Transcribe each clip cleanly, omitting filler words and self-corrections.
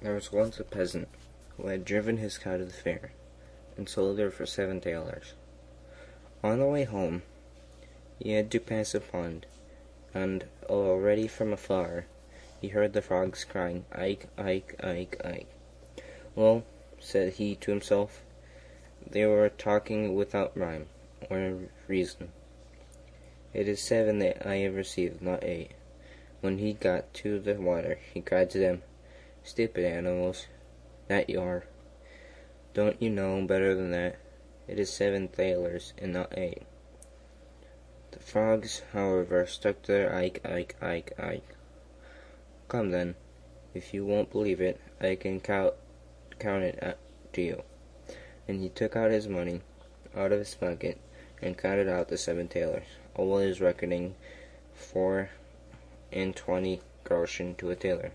There was once a peasant who had driven his cow to the fair and sold her for 7 thalers. On the way home, he had to pass a pond, and already from afar he heard the frogs crying, "Ike, Ike, Ike, Ike." "Well," said he to himself, "they were talking without rhyme or reason. It is 7 that I have received, not 8. When he got to the water, he cried to them, "Stupid animals, that you are. Don't you know better than that? It is 7 thalers and not 8. The frogs, however, stuck to their Ike, Ike, Ike, Ike. "Come then, if you won't believe it, I can count it to you." And he took out his money out of his pocket and counted out the 7 thalers, always reckoning 4 and 20 groschen to a thaler.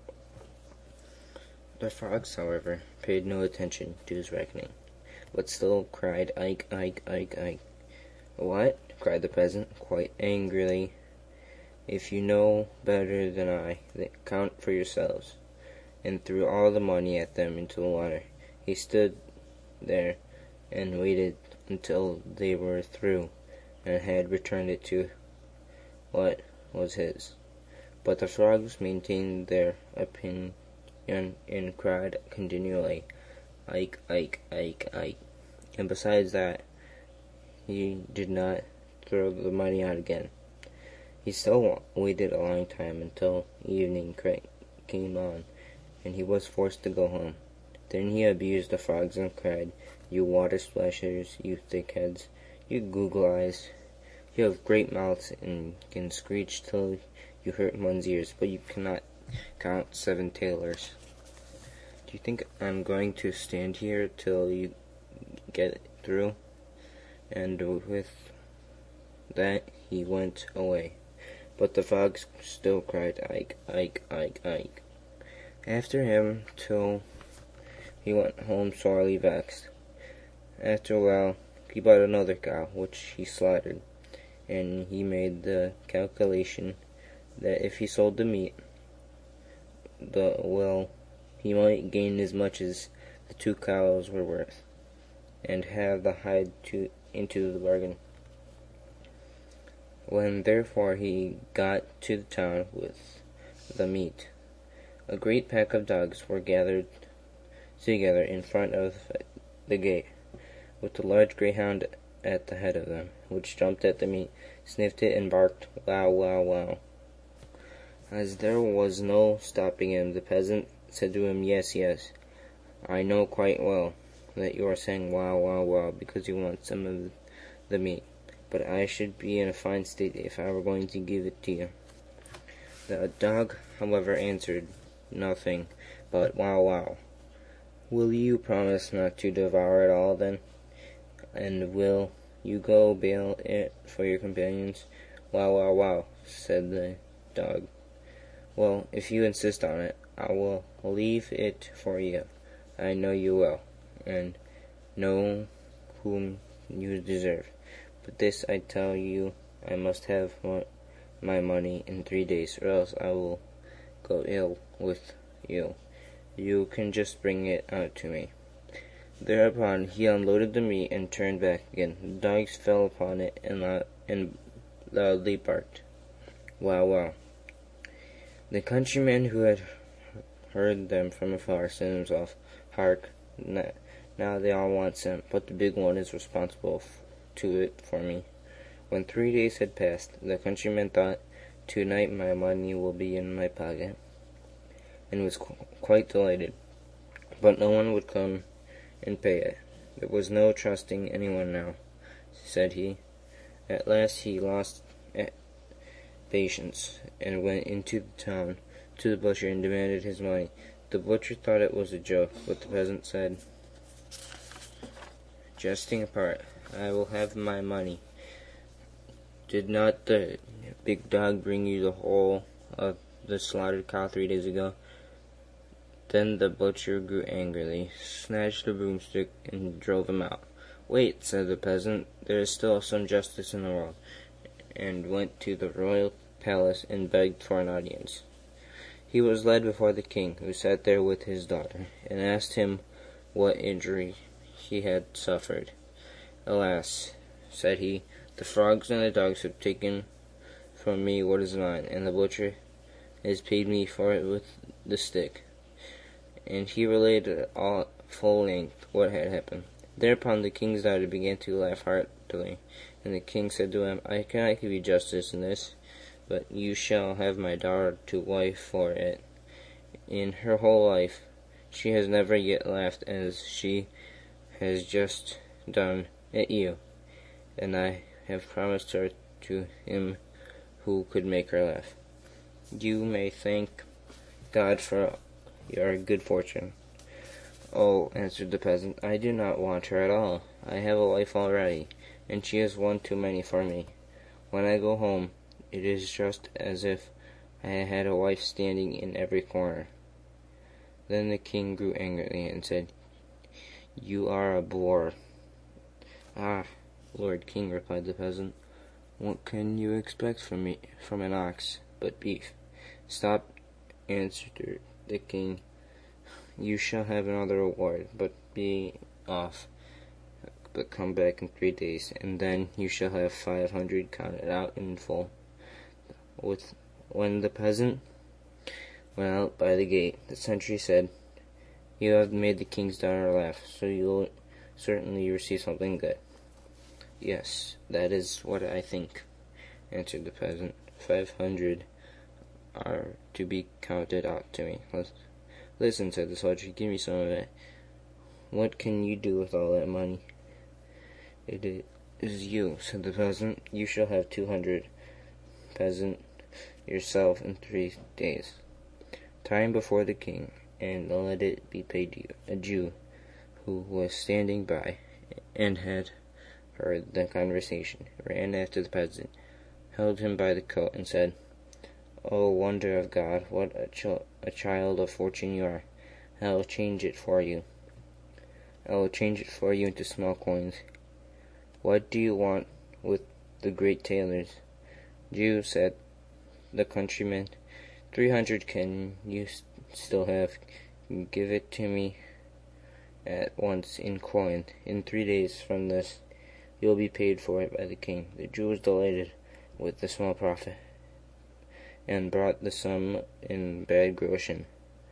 The frogs, however, paid no attention to his reckoning, but still cried, "Ike, Ike, Ike, Ike." "What?" cried the peasant, quite angrily. "If you know better than I, then count for yourselves," and threw all the money at them into the water. He stood there and waited until they were through and had returned it to what was his. But the frogs maintained their opinion and cried continually, "Ike, Ike, Ike, Ike." And besides that, he did not throw the money out again. He still waited a long time until evening came on, and he was forced to go home. Then he abused the frogs and cried, "You water splashers, you thick-heads, you google eyes. You have great mouths and can screech till you hurt one's ears, but you cannot count 7 thalers. Do you think I'm going to stand here till you get through?" And with that he went away. But the frogs still cried, "Ike, Ike, Ike, Ike," after him till he went home sorely vexed. After a while he bought another cow, which he slaughtered, and he made the calculation that if he sold the meat, he might gain as much as the 2 cows were worth, and have the hide into the bargain. When therefore he got to the town with the meat, a great pack of dogs were gathered together in front of the gate, with a large greyhound at the head of them, which jumped at the meat, sniffed it, and barked, "Wow, wow, wow." As there was no stopping him, the peasant said to him, "Yes, yes, I know quite well that you are saying wow, wow, wow, because you want some of the meat, but I should be in a fine state if I were going to give it to you." The dog, however, answered nothing but wow, wow. "Will you promise not to devour it all, then? And will you go bail it for your companions?" "Wow, wow, wow," said the dog. "Well, if you insist on it, I will leave it for you. I know you well, and know whom you deserve. But this I tell you, I must have my money in 3 days, or else I will go ill with you. You can just bring it out to me." Thereupon he unloaded the meat and turned back again. The dogs fell upon it and loudly barked, "Wow, wow." The countryman who had heard them from afar said to himself, "Hark, now they all want some, but the big one is responsible to it for me." When 3 days had passed, the countryman thought, "Tonight my money will be in my pocket," and was quite delighted. But no one would come and pay it. There was no trusting anyone now, said he. At last he lost patience, and went into the town to the butcher and demanded his money. The butcher thought it was a joke, but the peasant said, "Jesting apart, I will have my money. Did not the big dog bring you the whole of the slaughtered cow 3 days ago?" Then the butcher grew angry, snatched a broomstick, and drove him out. "Wait," said the peasant, "there is still some justice in the world," and went to the royal palace and begged for an audience. He was led before the king, who sat there with his daughter, and asked him what injury he had suffered. "Alas," said he, "the frogs and the dogs have taken from me what is mine, and the butcher has paid me for it with the stick." And he related all full length what had happened. Thereupon the king's daughter began to laugh heartily, and the king said to him, "I cannot give you justice in this, but you shall have my daughter to wife for it. In her whole life she has never yet laughed as she has just done at you, and I have promised her to him who could make her laugh. You may thank God for your good fortune." "Oh," answered the peasant, "I do not want her at all. I have a wife already, and she is one too many for me. When I go home, it is just as if I had a wife standing in every corner." Then the king grew angry and said, "You are a boor." "Ah, Lord King," replied the peasant, "what can you expect from me, from an ox, but beef?" "Stop," answered the king. "You shall have another reward, but be off. But come back in 3 days, and then you shall have 500 counted out in full." When the peasant went out by the gate, the sentry said, "You have made the king's daughter laugh, so you will certainly receive something good." "Yes, that is what I think," answered the peasant. 500 are to be counted out to me." "Listen," said the soldier, "give me some of it." "What can you do with all that money?" "It is you," said the peasant. "You shall have 200 peasant yourself in 3 days. Tie him before the king, and let it be paid to you." A Jew, who was standing by and had heard the conversation, ran after the peasant, held him by the coat, and said, "O wonder of God, what a child of fortune you are! I will change it for you. I will change it for you into small coins. What do you want with the great tailors?" "Jew," said the countryman, 300 can you still have. Give it to me at once in coin. In 3 days from this you will be paid for it by the king." The Jew was delighted with the small profit, and brought the sum in bad groschen,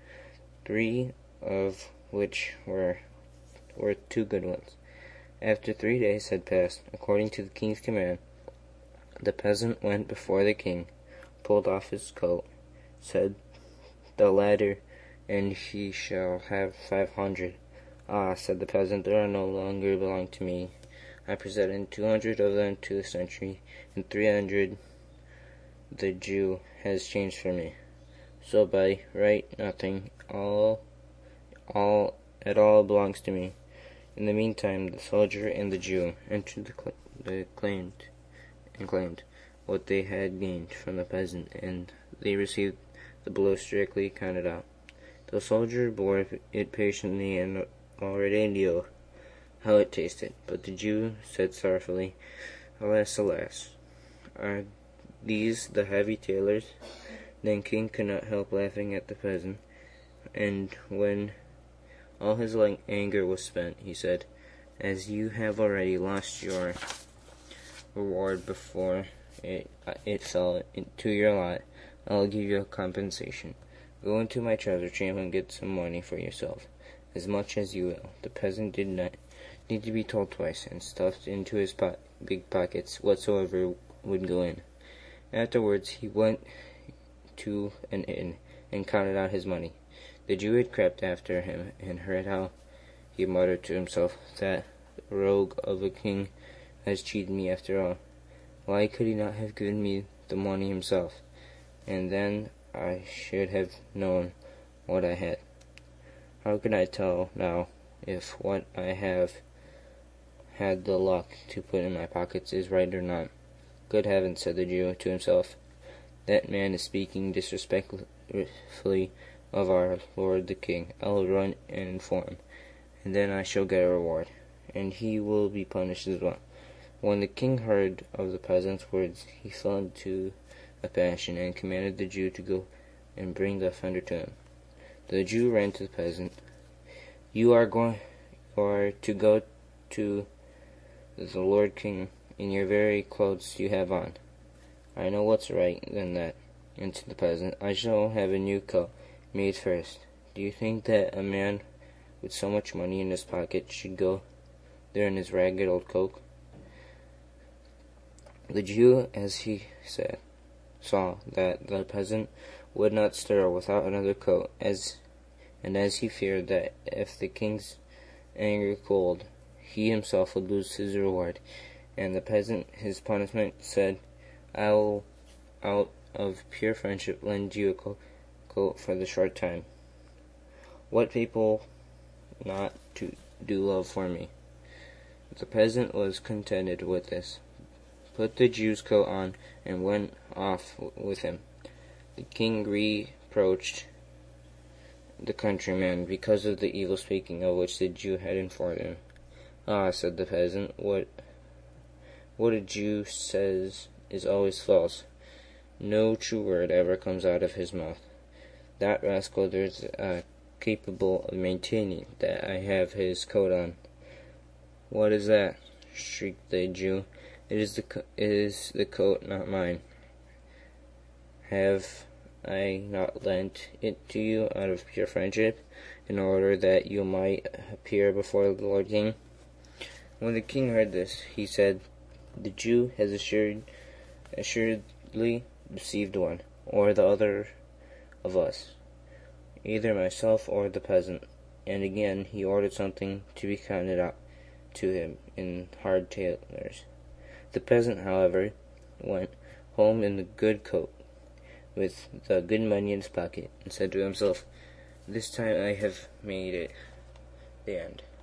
3 of which were worth 2 good ones. After 3 days had passed, according to the king's command, the peasant went before the king, pulled off his coat, said, "The latter, and he shall have 500. "Ah," said the peasant, "they no longer belong to me. I presented 200 of them to the sentry, and 300 the Jew has changed for me. So by right nothing at all belongs to me." In the meantime, the soldier and the Jew entered and claimed what they had gained from the peasant, and they received the blow strictly counted out. The soldier bore it patiently and already knew how it tasted, but the Jew said sorrowfully, "Alas, alas, are these the heavy tailors?" Then king could not help laughing at the peasant, and when all his anger was spent, he said, "As you have already lost your reward before it fell to your lot, I will give you a compensation. Go into my treasure chamber and get some money for yourself, as much as you will." The peasant did not need to be told twice, and stuffed into his big pockets whatsoever would go in. Afterwards he went to an inn and counted out his money. The Jew had crept after him and heard how he muttered to himself, "That rogue of a king has cheated me after all. Why could he not have given me the money himself? And then I should have known what I had. How can I tell now if what I have had the luck to put in my pockets is right or not?" "Good heavens," said the Jew to himself, "that man is speaking disrespectfully of our lord the king. I will run and inform, and then I shall get a reward, and he will be punished as well." When the king heard of the peasant's words, he fell into a passion, and commanded the Jew to go and bring the offender to him. The Jew ran to the peasant. You are to go to the Lord King in your very clothes you have on. I know what's right than that. Answered the peasant. I shall have a new coat made first. Do you think that a man with so much money in his pocket should go there in his ragged old coat? The Jew, as he said, saw that the peasant would not stir without another coat, as he feared that if the king's anger cooled, he himself would lose his reward, and the peasant his punishment, said, I will, out of pure friendship, lend you a coat for the short time. What people not to do love for me? The peasant was contented with this, put the Jew's coat on, and went off with him. The king reproached the countryman because of the evil speaking of which the Jew had informed him. Ah, said the peasant, what a Jew says is always false. No true word ever comes out of his mouth. That rascal is capable of maintaining that I have his coat on. What is that? Shrieked the Jew. It is the coat, not mine. Have I not lent it to you out of pure friendship, in order that you might appear before the Lord King? When the king heard this, he said, The Jew has assuredly deceived one or the other of us, either myself or the peasant. And again he ordered something to be counted out to him in hard talers. The peasant, however, went home in the good coat, with the good money in his pocket, and said to himself, This time I have made it. The end.